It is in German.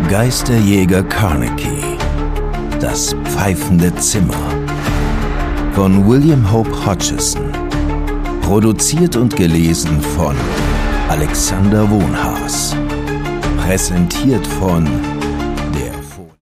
Geisterjäger Carnegie. Das pfeifende Zimmer. Von William Hope Hodgson. Produziert und gelesen von Alexander Wohnhaas. Präsentiert von